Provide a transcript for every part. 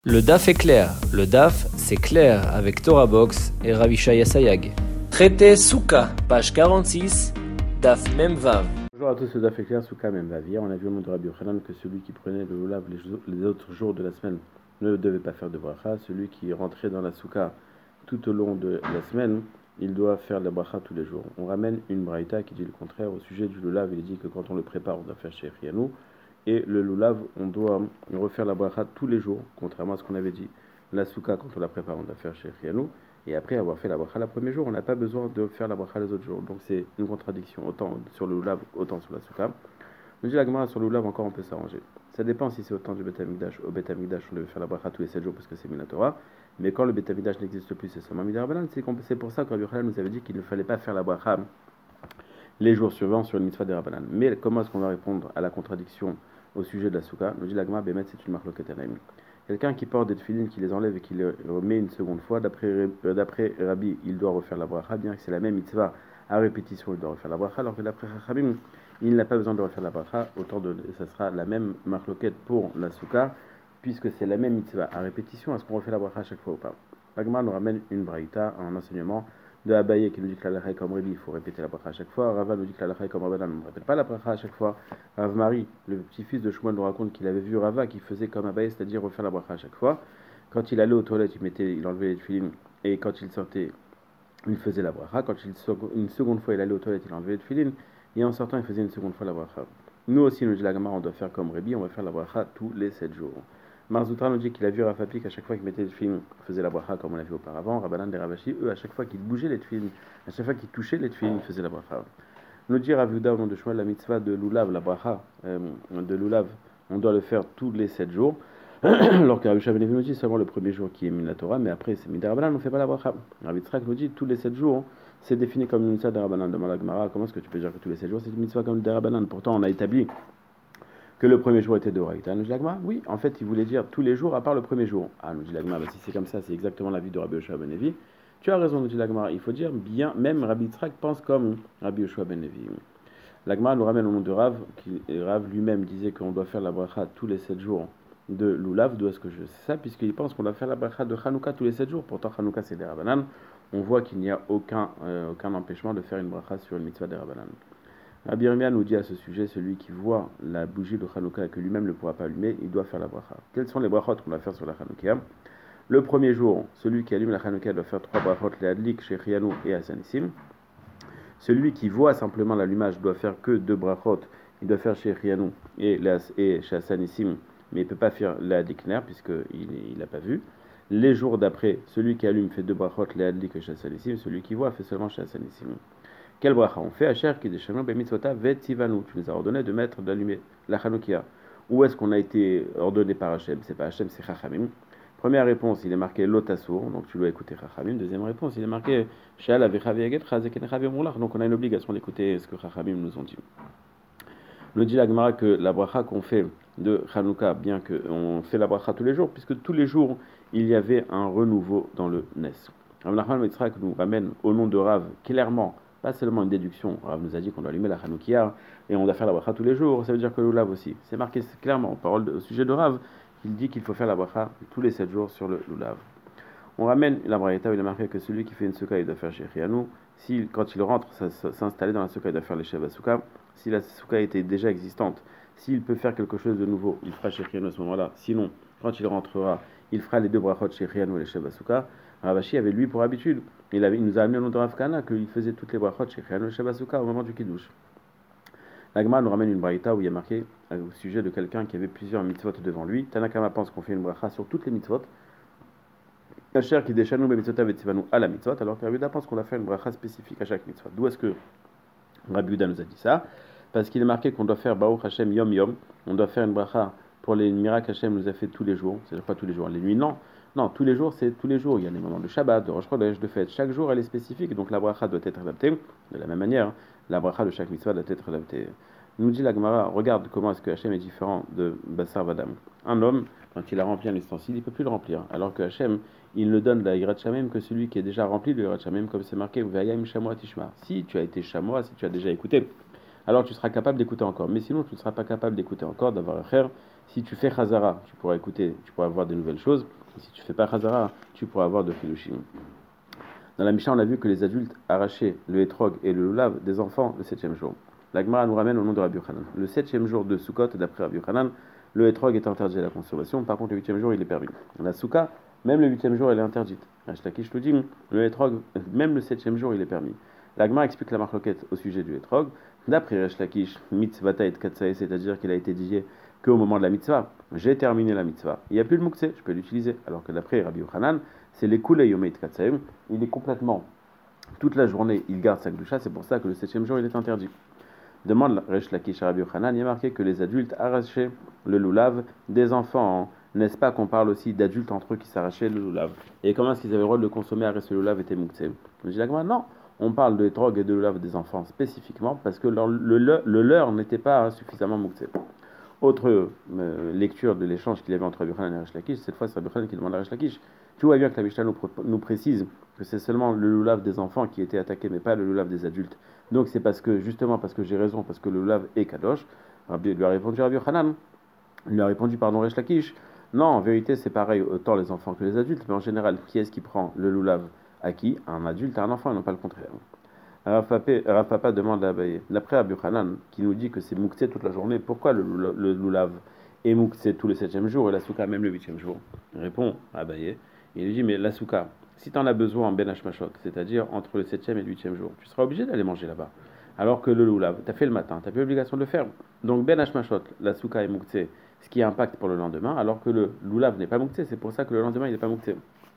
Le DAF est clair. Le DAF, c'est clair avec Torah Box et Ravishaya Sayag. Traité Souka, page 46, DAF Memvav. Bonjour à tous, le DAF est clair, Souka Memvav. Hier, on a vu au nom de Rabbi Yochanan que celui qui prenait le lulav les autres jours de la semaine ne devait pas faire de bracha. Celui qui rentrait dans la Souka tout au long de la semaine, il doit faire la bracha tous les jours. On ramène une braïta qui dit le contraire. Au sujet du lulav, il dit que quand on le prépare, on doit faire chez Rianou. Et le lulav, on doit refaire la bracha tous les jours, contrairement à ce qu'on avait dit. La souka, quand on la prépare, on doit faire chez Rianou. Et après avoir fait la bracha le premier jour, on n'a pas besoin de faire la bracha les autres jours. Donc c'est une contradiction, autant sur le lulav, autant sur la souka. Nous dit la Gemara, sur le lulav, encore on peut s'arranger. Ça dépend si c'est au temps du Beth Amikdash. Au Beth Amikdash, on devait faire la bracha tous les 7 jours parce que c'est Minatora. Mais quand le Beth Amikdash n'existe plus, c'est seulement Midar Banan. C'est pour ça que Rabbi Yochanan nous avait dit qu'il ne fallait pas faire la bracha les jours suivants sur une mitzvah des Rabbanan. Mais comment est-ce qu'on va répondre à la contradiction au sujet de la souka? Nous dit la Gemara, Bémet, c'est une marloquette anaïm. Quelqu'un qui porte des tefilines, qui les enlève et qui les remet une seconde fois, d'après Rabbi, il doit refaire la bracha, bien que c'est la même mitzvah à répétition, il doit refaire la bracha, alors que d'après Chachamim, il n'a pas besoin de refaire la bracha, ça sera la même marloquette pour la souka, puisque c'est la même mitzvah à répétition, est-ce qu'on refait la bracha à chaque fois ou pas? La Gemara nous ramène une braïta, un enseignement de Abaye qui nous dit que la lacha est comme Rébi, il faut répéter la bracha à chaque fois. Rava nous dit que la lacha est comme Rabbanan, on ne répète pas la bracha à chaque fois. Rav Mari, le petit-fils de Shmuel, nous raconte qu'il avait vu Rava qui faisait comme Abaye, c'est-à-dire refaire la bracha à chaque fois. Quand il allait aux toilettes, il enlevait les tefilines, et quand il sortait, il faisait la bracha. Quand une seconde fois il allait aux toilettes, il enlevait les tefilines, et en sortant, il faisait une seconde fois la bracha. Nous aussi, nous dit la Gemara, on doit faire comme Rébi, on va faire la bracha tous les 7 jours. Marzoutra nous dit qu'il a vu Rafapi qu'à chaque fois qu'il mettait les tefilines, faisait la bracha comme on l'a vu auparavant. Rabbanan et Ravashi, eux, à chaque fois qu'ils bougeaient les tefilines, à chaque fois qu'ils touchaient les tefilines, ils faisaient la bracha. Nous dit Rav Yehuda au nom de Shmuel, la mitzvah de lulav, la bracha de lulav, on doit le faire tous les 7 jours. Alors que Rabbi Shimon nous dit seulement le premier jour qui est min la Torah, mais après c'est min Rabbanan, on ne fait pas la bracha. Rabbi Yitzhak nous dit tous les 7 jours, c'est défini comme une mitzvah de Rabbanan. Demande la Gemara, comment est-ce que tu peux dire que tous les 7 jours c'est une mitzvah comme de Rabbanan? Pourtant on a établi que le premier jour était de Raïta. Nous dit l'Agma, oui, en fait, il voulait dire tous les jours à part le premier jour. Ah, nous dit l'Agma, si c'est comme ça, c'est exactement l'avis de Rabbi Yoshua ben Levi. Tu as raison, nous dit l'Agma, il faut dire bien, même Rabbi Yitzhak pense comme Rabbi Yoshua ben Levi. L'Agma nous ramène au nom de Rav, Rav lui-même disait qu'on doit faire la bracha tous les 7 jours de Lulav. D'où est-ce que je sais ça? Puisqu'il pense qu'on doit faire la bracha de Hanouka tous les 7 jours. Pourtant, Hanouka c'est des Rabbanan. On voit qu'il n'y a aucun empêchement de faire une bracha sur une mitzvah des Rabbanan. Rabbi Yirmiyah nous dit à ce sujet, celui qui voit la bougie de Hanouka et que lui-même ne pourra pas allumer, il doit faire la bracha. Quelles sont les brachot qu'on doit faire sur la Hanouka? Le premier jour, celui qui allume la Hanouka doit faire 3 brachot, les Adlik, chez Rianou et Hasanissim. Celui qui voit simplement l'allumage doit faire que 2 brachot, il doit faire chez Rianou et chez Hasanissim, mais il ne peut pas faire la Adlikner puisqu'il n'a pas vu. Les jours d'après, celui qui allume fait 2 brachot, les Adlik et chez Hasanissim, celui qui voit fait seulement chez Hasanissim. Quel bracha on fait? Asher qui déchano bemitzvota vetivanu. Tu nous as ordonné de mettre, d'allumer la Hanoukia. Où est-ce qu'on a été ordonné par Hachem? C'est pas Hachem, c'est Chachamim. Première réponse, il est marqué Lotasur, donc tu dois écouter Chachamim. Deuxième réponse, il est marqué Shal avechaviaget chazekenechavimulach. Donc on a une obligation d'écouter ce que Chachamim nous ont dit. Nous dit la Gemara que la bracha qu'on fait de Hanouka, bien qu'on fait la bracha tous les jours, puisque tous les jours il y avait un renouveau dans le Nes. Rav Nachman Yitzhak nous ramène au nom de Rav clairement. Pas seulement une déduction. Rav nous a dit qu'on doit allumer la Hanoukia et on doit faire la bracha tous les jours. Ça veut dire que le lulav aussi. C'est marqué clairement, au sujet de Rav, il dit qu'il faut faire la bracha tous les 7 jours sur le lulav. On ramène la braïta où il a marqué que celui qui fait une souka, il doit faire chez Rianou. Quand il rentre, s'installer dans la souka, il doit faire les chevs à souka. Si la souka était déjà existante, s'il peut faire quelque chose de nouveau, il fera chez Rianou à ce moment-là. Sinon, quand il rentrera, il fera les 2 brachot chez Rianou et les chevs à souka. Ravashi avait lui pour habitude, il nous a amené au nom de Rav Kana qu'il faisait toutes les brachot chez Rianou et Shabbat Souka au moment du Kiddush. La Gemara nous ramène une braïta où il y a marqué au sujet de quelqu'un qui avait plusieurs mitzvot devant lui. Tanakama pense qu'on fait une bracha sur toutes les mitzvot. Asher qui déchanou bemitzvotav vetivanu à la mitzvot, alors que Rabbi Yehuda pense qu'on a fait une bracha spécifique à chaque mitzvot. D'où est-ce que Rabbi Yehuda nous a dit ça? Parce qu'il est marqué qu'on doit faire Baruch Hashem Yom Yom, on doit faire une bracha pour les miracles Hashem nous a fait tous les jours. C'est pas tous les jours, les nuits non, tous les jours, c'est tous les jours. Il y a les moments de Shabbat, de Rosh Chodesh, de fête. Chaque jour, elle est spécifique, donc la bracha doit être adaptée. De la même manière, la bracha de chaque mitzvah doit être adaptée. Nous dit la Gemara, regarde comment est-ce que Hachem est différent de Bassar Vadam. Un homme, quand il a rempli un ustensile, il ne peut plus le remplir. Alors que Hachem, il ne donne la Yirat Shamem que celui qui est déjà rempli de Yirat Shamem, comme c'est marqué, Vayam Shamoa Tishma. Si tu as été Shamoa, si tu as déjà écouté, alors tu seras capable d'écouter encore. Mais sinon, tu ne seras pas capable d'écouter encore, d'avoir un frère, Si tu fais Chazara, tu pourras écouter, tu pourras voir des nouvelles choses. Et si tu fais pas Chazara, tu pourras avoir de Chidushim. Dans la Mishnah, on a vu que les adultes arrachaient le hétrog et le lulav des enfants le 7e jour. La Gemara nous ramène au nom de Rabbi Yochanan. Le 7e jour de Sukkot, d'après Rabbi Yochanan, le hétrog est interdit à la consommation. Par contre, le 8e jour, il est permis. La Souka, même le 8e jour, elle est interdite. Resh Lakish nous dit, le hétrog, même le 7e jour, il est permis. La Gemara explique la marloquette au sujet du hétrog. D'après Resh Lakish, mitzvata et katsae, c'est-à-dire qu'il a été dit qu'au moment de la mitzvah, j'ai terminé la mitzvah. Il n'y a plus de moukse, je peux l'utiliser. Alors que d'après Rabbi Yochanan, c'est les koulei yomeit katsae. Il est complètement, toute la journée, il garde sa kedusha, c'est pour ça que le 7e jour, il est interdit. Demande Resh Lakish à Rabbi Yochanan, il y a marqué que les adultes arrachaient le lulav des enfants. N'est-ce pas qu'on parle aussi d'adultes entre eux qui s'arrachaient le lulav? Et comment est-ce qu'ils avaient le droit de le consommer après ce lulav était moukse? Je dis non, on parle de hétrog et de lulav des enfants spécifiquement parce que le leur n'était pas suffisamment moukse. Autre lecture de l'échange qu'il y avait entre Rabbi Yochanan et Resh Lakish, cette fois c'est Rabbi Yochanan qui demande à Resh Lakish. Tu vois bien que la Mishnah nous précise que c'est seulement le lulav des enfants qui était attaqué, mais pas le lulav des adultes. Donc c'est justement parce que j'ai raison, parce que le lulav est kadosh. Rabbi lui a répondu Rabbi Yochanan, il lui a répondu Resh Lakish. Non, en vérité c'est pareil, autant les enfants que les adultes, mais en général, qui est-ce qui prend le lulav à qui? À un adulte, à un enfant, et non pas le contraire. Rav Papa demande à Abaye, d'après Rabbi Yochanan, qui nous dit que c'est mouktsé toute la journée, pourquoi le lulav est mouktsé tous les 7e jours et la souka même le 8e jour? Il répond à Abaye, il lui dit, mais la souka, si tu en as besoin en ben hashmashot, c'est-à-dire entre le 7e et le 8e jour, tu seras obligé d'aller manger là-bas. Alors que le lulav, tu as fait le matin, tu n'as plus l'obligation de le faire. Donc ben hashmashot, la souka est mouktsé, ce qui impacte pour le lendemain, alors que le lulav n'est pas mouktsé, c'est pour ça que le lendemain il n'est pas mouktsé.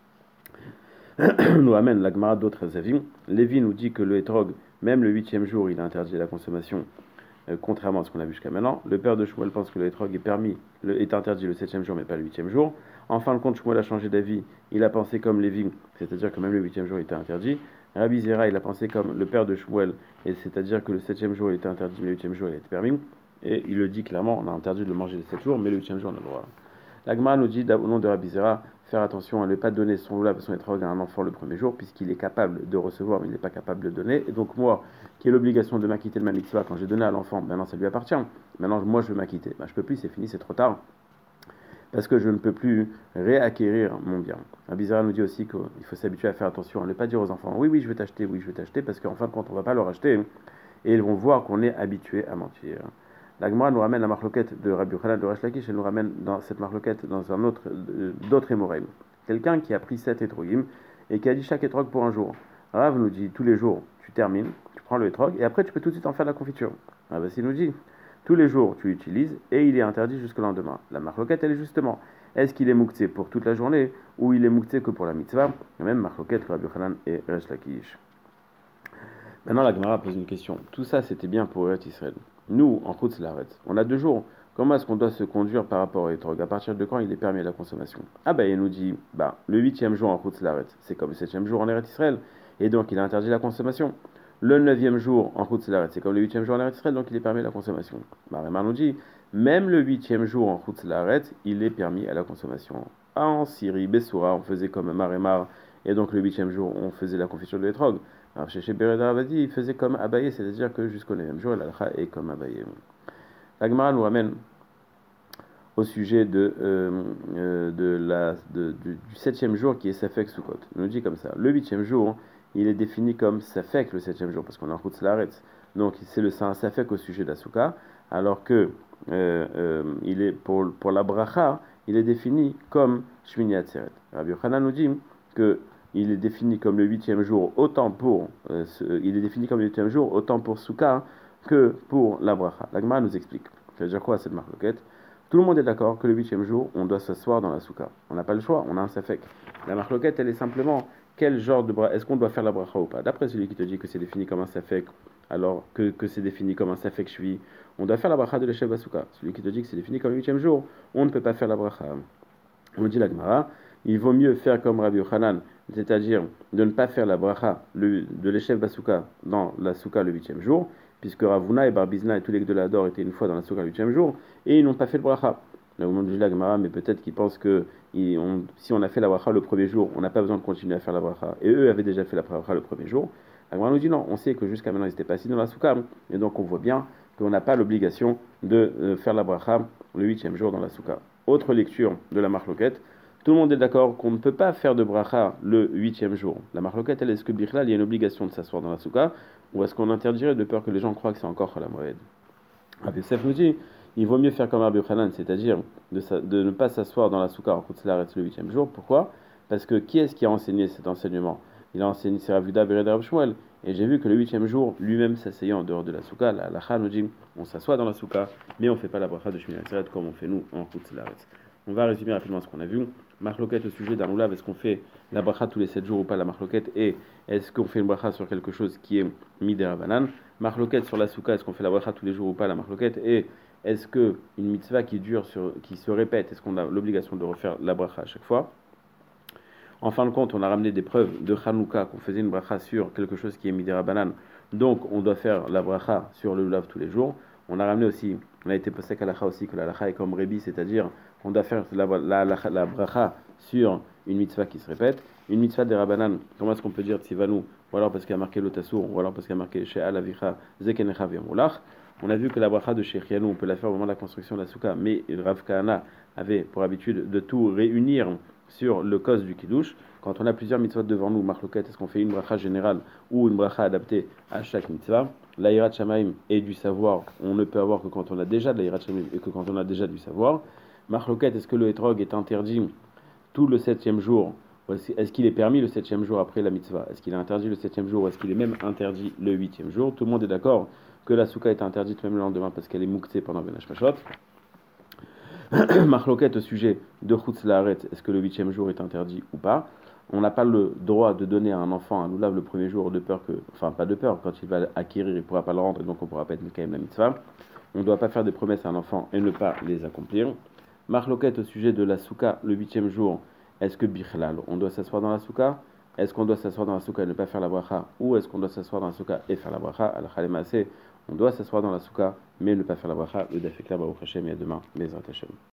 Nous amène la Gemara d'autres avis. Lévi nous dit que le hétrog, même le 8e jour, il est interdit à la consommation, contrairement à ce qu'on a vu jusqu'à maintenant. Le père de Shmuel pense que le hétrog est interdit le 7e jour, mais pas le 8e jour. En fin de compte, Shmuel a changé d'avis. Il a pensé comme Lévi, c'est-à-dire que même le 8e jour, il était interdit. Rabbi Zera, il a pensé comme le père de Shmuel, et c'est-à-dire que le 7e jour, il était interdit, mais le 8e jour, il était permis. Et il le dit clairement, on a interdit de le manger les 7 jours, mais le 8e jour, on a le droit. La Gemara nous dit, au nom de Rabbi Zera, faire attention à ne pas donner son lulav, son hétrog à un enfant le premier jour, puisqu'il est capable de recevoir, mais il n'est pas capable de donner. Et donc moi, qui ai l'obligation de m'acquitter de ma mitzvah, quand j'ai donné à l'enfant, maintenant ça lui appartient. Maintenant, moi, je veux m'acquitter. Je peux plus, c'est fini, c'est trop tard. Parce que je ne peux plus réacquérir mon bien. Rabbi Zera nous dit aussi qu'il faut s'habituer à faire attention, à ne pas dire aux enfants, oui, je vais t'acheter, parce qu'en fin de compte, on ne va pas leur acheter, et ils vont voir qu'on est habitué à mentir. La Gemara nous ramène la marloquette de Rabbi Yochanan de Resh Lakish, elle nous ramène dans cette marloquette dans un autre, d'autres hémorraïm. Quelqu'un qui a pris 7 hétrogim et qui a dit chaque hétrog pour un jour. Rav nous dit tous les jours, tu termines, tu prends le hétrog et après tu peux tout de suite en faire de la confiture. Rav nous dit tous les jours tu utilises et il est interdit jusqu'au lendemain. La marloquette elle est justement, est-ce qu'il est mouktsé pour toute la journée ou il est mouktsé que pour la mitzvah? La même marloquette que Rabbi Yochanan et Resh Lakish. Maintenant la Gemara pose une question. Tout ça c'était bien pour Eretz Israël. Nous, en Chutz Laaretz, on a 2 jours. Comment est-ce qu'on doit se conduire par rapport au hétrog? À partir de quand il est permis à la consommation? Il nous dit, le 8e jour en Chutz Laaretz, c'est comme le 7e jour en Eretz Israël, et donc il a interdit la consommation. Le 9e jour en Chutz Laaretz, c'est comme le 8e jour en Eretz Israël, donc il est permis à la consommation. Rémar nous dit, même le 8e jour en Chutz Laaretz, il est permis à la consommation. En Syrie, Bessoura, on faisait comme Marémar, et donc le 8e jour, on faisait la confiture de l'hétrog. Alors chez Bereda Ravadi, il faisait comme Abaye, c'est-à-dire que jusqu'au 9e jour, l'alcha est comme Abaye. La Gemara nous ramène au sujet du 7e jour qui est Safek Sukkot. Il nous dit comme ça, le 8e jour, il est défini comme Safek le 7e jour, parce qu'on est en Chutz Laaretz. Donc c'est un Safek au sujet de la Souka, alors que il est pour la Bracha, il est défini comme Shmini Atzeret. Rabbi Yochanan nous dit que il est défini comme le 8e jour autant pour Souka que pour la bracha. La Gemara nous explique. Ça veut dire quoi cette marloquette? Tout le monde est d'accord que le 8e jour, on doit s'asseoir dans la souka. On n'a pas le choix, on a un safek. La marloquette, elle est simplement quel genre de bracha, est-ce qu'on doit faire la bracha ou pas? D'après celui qui te dit que c'est défini comme un safek, alors que c'est défini comme un safek shvi, on doit faire la bracha de l'échelle basouka. Celui qui te dit que c'est défini comme le 8e jour, on ne peut pas faire la bracha. On dit la Gemara, il vaut mieux faire comme Rabbi Yochanan, c'est-à-dire de ne pas faire la bracha de l'échelle basouka dans la souka le 8e jour, puisque Ravuna et Barbizna et tous les Gdolador étaient une fois dans la souka le 8e jour, et ils n'ont pas fait le bracha. Là, on dit la Gemara, mais peut-être qu'ils pensent que si on a fait la bracha le premier jour, on n'a pas besoin de continuer à faire la bracha, et eux avaient déjà fait la bracha le premier jour. La Gemara nous dit non, on sait que jusqu'à maintenant ils n'étaient pas assis dans la souka, et donc on voit bien qu'on n'a pas l'obligation de faire la bracha le 8e jour dans la souka. Autre lecture de la marloquette. Tout le monde est d'accord qu'on ne peut pas faire de bracha le 8e jour. La marloquette, elle, est-ce que Bichlal, il y a une obligation de s'asseoir dans la souka, ou est-ce qu'on interdirait de peur que les gens croient que c'est encore la Moed? Rabbi Yosef nous dit, il vaut mieux faire comme Rabbi Yochanan, c'est-à-dire de ne pas s'asseoir dans la souka en Chutz La'aretz le 8e jour. Pourquoi? Parce que qui est-ce qui a enseigné cet enseignement? Il a enseigné, c'est Rav Yuda Bered Rav Shmuel. Et j'ai vu que le 8e jour, lui-même s'asseyant en dehors de la souka, la halakha nous dit, on s'assoit dans la souka, mais on ne fait pas la bracha de Shmini Atzeret comme on fait nous en Chutz La'aretz. On va résumer rapidement ce qu'on a vu. Marloquette au sujet d'un loulav, est-ce qu'on fait la bracha tous les 7 jours ou pas la marloquette? Et est-ce qu'on fait une bracha sur quelque chose qui est midera banan? Marloquette sur la souka, est-ce qu'on fait la bracha tous les jours ou pas la marloquette? Et est-ce qu'une mitzvah qui se répète, est-ce qu'on a l'obligation de refaire la bracha à chaque fois? En fin de compte, on a ramené des preuves de Hanouka qu'on faisait une bracha sur quelque chose qui est midera banan. Donc on doit faire la bracha sur le loulav tous les jours. On a ramené aussi, on a été posé à l'alacha aussi que l'alacha est comme Rébi, c'est-à-dire qu'on doit faire la bracha sur une mitzvah qui se répète. Une mitzvah des Rabanan, comment est-ce qu'on peut dire Tzivanu, ou alors parce qu'il y a marqué l'Otasur, ou alors parce qu'il y a marqué She'al Avicha Zekenecha V'yamulach. On a vu que la bracha de Shechianu, on peut la faire au moment de la construction de la souka, mais Rav Kahana avait pour habitude de tout réunir sur le cos du Kiddush. Quand on a plusieurs mitzvot devant nous, marloquette, est-ce qu'on fait une bracha générale ou une bracha adaptée à chaque mitzvah? L'aïrat Shamaim et du savoir, on ne peut avoir que quand on a déjà de l'aïrat Shamaim et que quand on a déjà du savoir. Marloquette, est-ce que le hétrog est interdit tout le 7e jour? Est-ce qu'il est permis le 7e jour après la mitzvah? Est-ce qu'il est interdit le 7e jour ou est-ce qu'il est même interdit le 8e jour? Tout le monde est d'accord que la souka est interdite même le lendemain parce qu'elle est mouktée pendant Ben Hashmashot. Marloquette au sujet de Chutz La'aretz, est-ce que le 8e jour est interdit ou pas? On n'a pas le droit de donner à un enfant un loulav le premier jour de peur que, enfin pas de peur, quand il va acquérir, il ne pourra pas le rendre et donc on ne pourra pas être quand même la mitzvah. On ne doit pas faire des promesses à un enfant et ne pas les accomplir. Marloquette au sujet de la souka le 8e jour, est-ce que Bichlal, on doit s'asseoir dans la souka? Est-ce qu'on doit s'asseoir dans la souka et ne pas faire la bracha? Ou est-ce qu'on doit s'asseoir dans la souka et faire la bracha? Al-Khalemaase, on doit s'asseoir dans la souka mais ne pas faire la bracha. Le daf est clair, Baruch Hashem, et à demain, Bezrat Hashem.